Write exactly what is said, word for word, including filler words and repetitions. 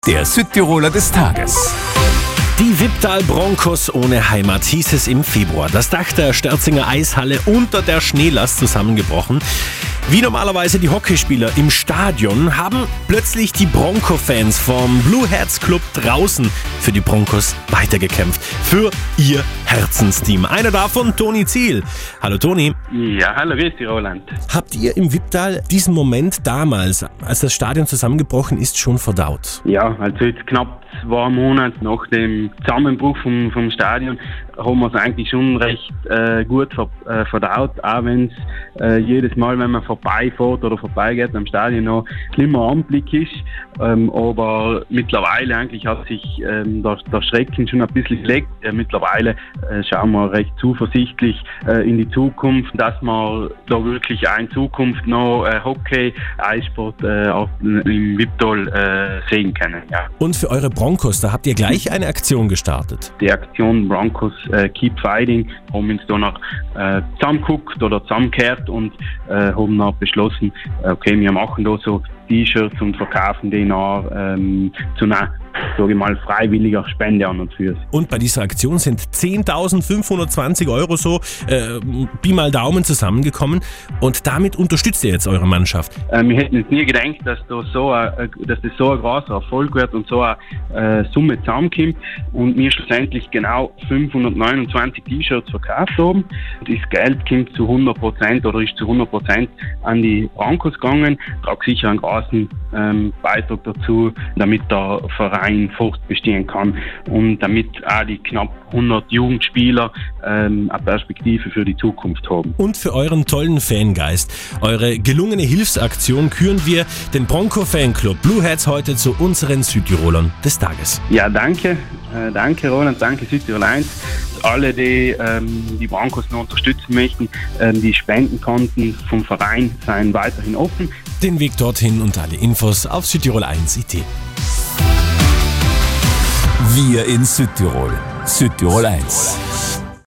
Der Südtiroler des Tages. Die Viptal Broncos ohne Heimat, hieß es im Februar. Das Dach der Störzinger Eishalle unter der Schneelast zusammengebrochen. Wie normalerweise die Hockeyspieler im Stadion haben plötzlich die Bronco-Fans vom Blue Hats Club draußen für die Broncos weitergekämpft. Für ihr Herzensteam. Einer davon, Toni Ziel. Hallo Toni. Ja, hallo, grüß dich, Roland. Habt ihr im Viptal diesen Moment damals, als das Stadion zusammengebrochen ist, schon verdaut? Ja, also jetzt knapp zwei Monate nach dem Zusammenbruch vom, vom Stadion haben wir es eigentlich schon recht äh, gut ver, äh, verdaut, auch wenn es äh, jedes Mal, wenn man vorbeifährt oder vorbeigeht am Stadion, noch schlimmer Anblick ist. Ähm, aber mittlerweile eigentlich hat sich ähm, der, der Schrecken schon ein bisschen gelegt. Äh, mittlerweile äh, schauen wir recht zuversichtlich äh, in die Zukunft, dass wir da wirklich auch in Zukunft noch äh, Hockey, Eissport äh, auch im Viptal äh, sehen können. Ja. Und für eure Broncos, da habt ihr gleich eine Aktion gestartet. Die Aktion Broncos äh, Keep Fighting haben uns da noch äh, zusammengeguckt oder zusammengekehrt und äh, haben noch beschlossen, okay, wir machen da so T-Shirts und verkaufen die nach ähm, zu einer, sage ich mal, freiwilliger Spende an und für. Und bei dieser Aktion sind zehntausendfünfhundertzwanzig Euro so, äh, Pi mal Daumen zusammengekommen und damit unterstützt ihr jetzt eure Mannschaft. Äh, wir hätten jetzt nie gedacht, dass, da so a, dass das so ein großer Erfolg wird und so eine äh, Summe zusammenkommt und wir schlussendlich genau fünfhundertneunundzwanzig T-Shirts verkauft haben. Das Geld kommt zu hundert Prozent oder ist zu hundert Prozent an die Broncos gegangen. Ich trage sicher einen großen ähm, Beitrag dazu, damit der Verein fortbestehen kann und damit auch die knapp hundert Jugendspieler ähm, eine Perspektive für die Zukunft haben. Und für euren tollen Fangeist, eure gelungene Hilfsaktion, küren wir den Bronco-Fanclub Blue Hats heute zu unseren Südtirolern des Tages. Ja, danke. Äh, danke Roland, danke Südtirol eins. Alle, die ähm, die Broncos noch unterstützen möchten, ähm, die Spendenkonten vom Verein seien weiterhin offen. Den Weg dorthin und alle Infos auf Südtirol eins punkt it. Wir in Südtirol. Südtirol eins.